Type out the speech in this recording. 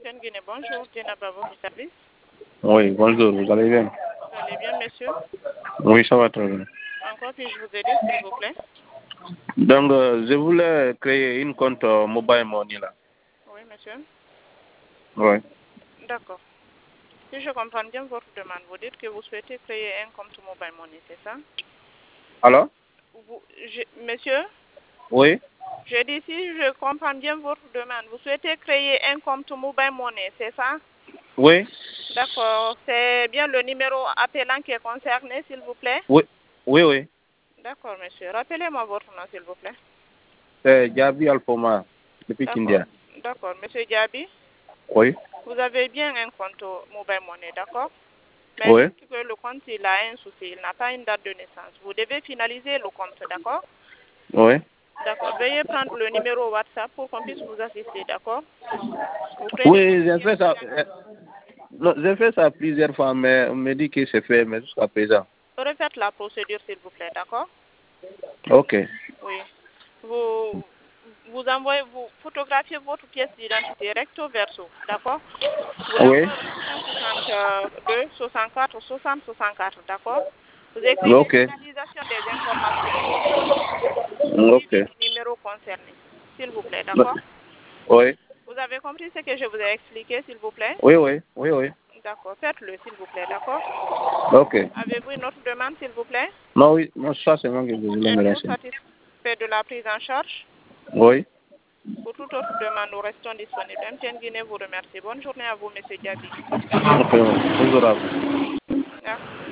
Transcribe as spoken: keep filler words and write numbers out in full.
M T N Guinée, bonjour. Djenab à votre service. Oui, bonjour, vous allez bien? Vous allez bien, monsieur? Oui, ça va très bien. Encore puis-je vous aider, s'il vous plaît? Donc, euh, je voulais créer une compte euh, Mobile Money là. Oui, monsieur. Oui. D'accord. Si je comprends bien votre demande, vous dites que vous souhaitez créer un compte Mobile Money, c'est ça? Alors? Vous, je, monsieur? Oui. Je dis si je comprends bien votre demande, vous souhaitez créer un compte Mobile Money, c'est ça? Oui. D'accord. C'est bien le numéro appelant qui est concerné, s'il vous plaît? Oui. Oui, oui. D'accord, monsieur. Rappelez-moi votre nom, s'il vous plaît. C'est Jabi Alfoma, depuis D'accord. Kindia. D'accord. Monsieur Diaby, Oui. vous avez bien un compte Mobile Money, d'accord? Mais Oui. dites que le compte, il a un souci. Il n'a pas une date de naissance. Vous devez finaliser le compte, d'accord? Oui. D'accord. Veuillez prendre le numéro WhatsApp pour qu'on puisse vous assister, d'accord? Vous prenez Oui, votre j'ai bien fait ça. euh, Non, j'ai fait ça plusieurs fois, mais on me dit que c'est fait, mais jusqu'à présent. refaites la procédure, s'il vous plaît, d'accord? Ok. Oui. Vous, vous envoyez, vous photographiez votre pièce d'identité recto verso, d'accord? Vous Oui. l'envoyez au un soixante-deux, soixante-quatre, soixante, soixante-quatre, d'accord? Vous écrivez Ok. finalisation des informations, Ok. suivi du numéro concerné, s'il vous plaît, Non. d'accord? Oui. Vous avez compris ce que je vous ai expliqué, s'il vous plaît? Oui, oui. Oui, oui. D'accord, faites-le, s'il vous plaît, d'accord? Ok. Avez-vous une autre demande, s'il vous plaît? Non, oui. Non, ça, c'est moi qui voulais me Êtes-vous renseigner. satisfait de la prise en charge? Oui. Pour toute autre demande, nous restons disponibles. M T N Guinée vous remercie. Bonne journée à vous, monsieur Diaby. Ok. Bonjour à vous. Merci.